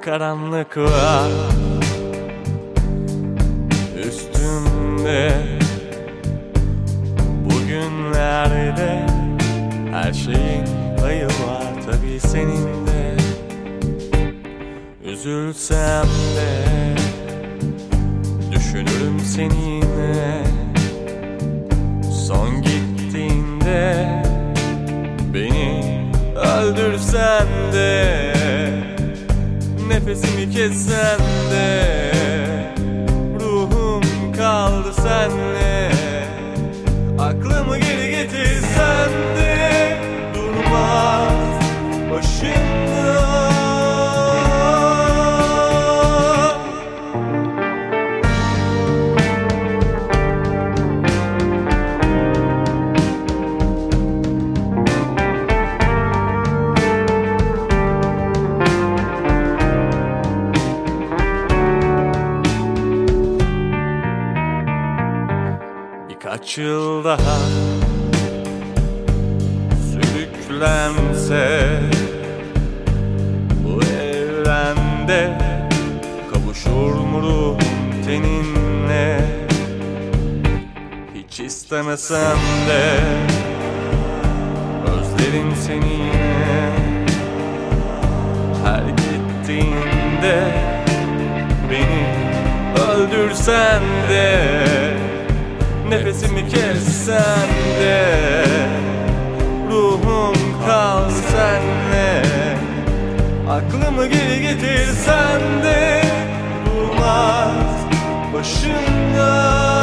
karanlık var üstümde. Bugünlerde her şeyin payı var tabii senin de. Üzülsem de düşünürüm seni yine. Son gittiğinde beni öldürsen de, nefesimi kessen de, ruhum kaldı senle. Aklımı geri getirsen de durmaz başımda. Birkaç yıl daha sürüklense bu evrende, kavuşur mu ruhum teninle? Hiç istemesem de özlerim seni yine. Her gittiğinde beni öldürsen de, nefesimi kessen de, ruhum kaldı senle. Aklımı geri getirsen de durmaz başımda.